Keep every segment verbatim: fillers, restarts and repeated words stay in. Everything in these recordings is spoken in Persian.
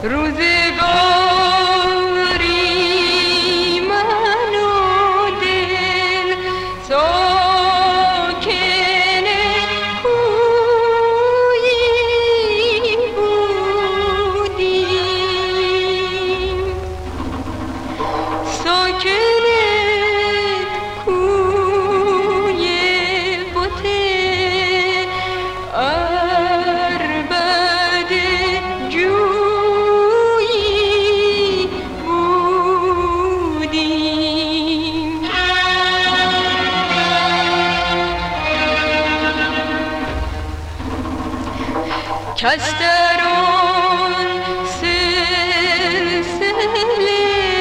روزگاری من و دل ساکن کویی بودیم، ساکن کوی بت عربد جویی بودیم. کس در آن سلسله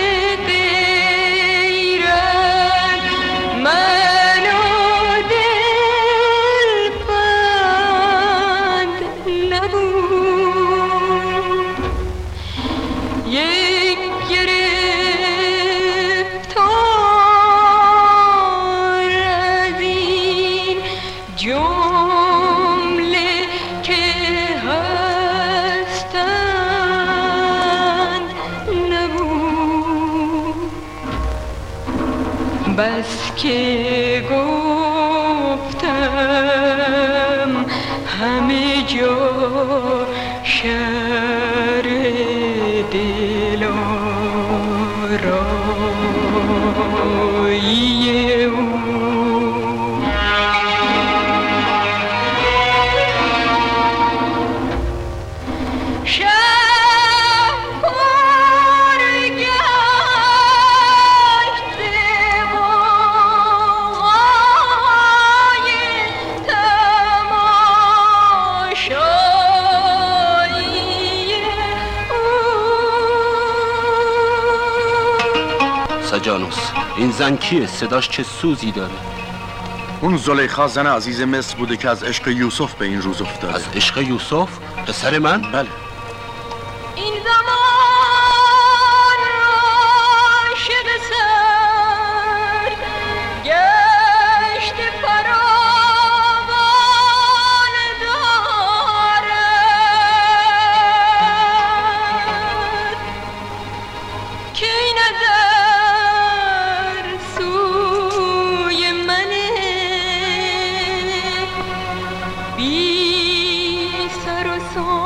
غیرت من و دلبند نبود، یک گرفتار از این جمله که هستند نبود. بس که گفتم همه جا شهر دلارایی او. سجانوس، این زن کیه؟ صداش چه سوزی داره؟ اون زلیخا زن عزیز مصر بوده که از عشق یوسف به این روز افتاده. از عشق یوسف؟ پسر من؟ بله. این زمان عاشق سر گشت فراوان دارد که این نظر سوی منه بی سر و سام